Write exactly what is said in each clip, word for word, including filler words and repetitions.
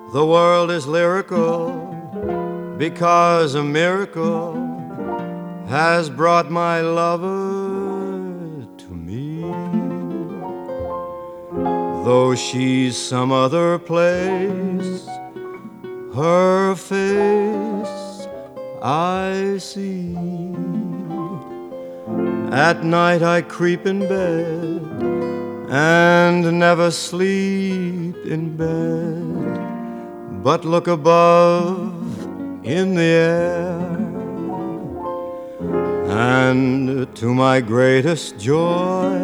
The world is lyrical because a miracle has brought my lover to me. Though she's some other place, her face I see. At night I creep in bed and never sleep in bed, but look above in the air, and to my greatest joy,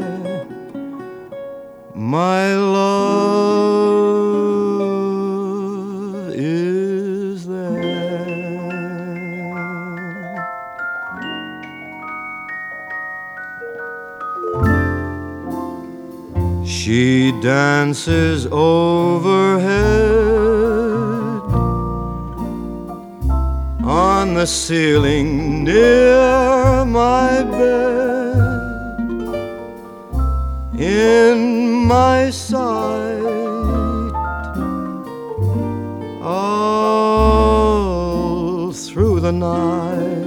my love is there. She dances overhead on the ceiling near my bed, in my sight all through the night.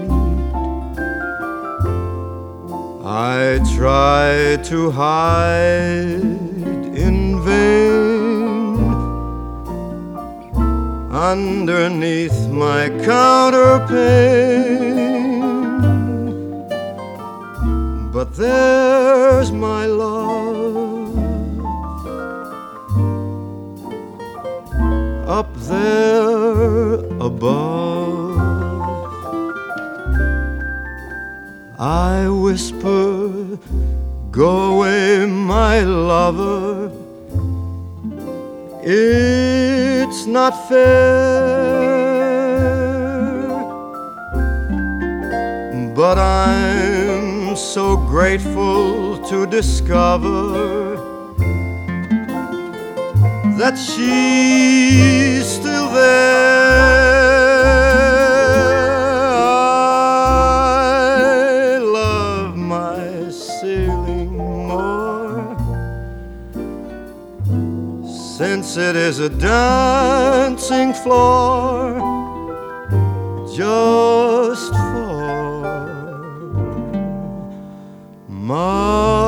I try to hide in vain underneath my counterpane, but there's my love up there above. I whisper, go away, my lover, it's not fair, but I'm so grateful to discover that she's still there. I love my ceiling more, since it is a dancing floor just for my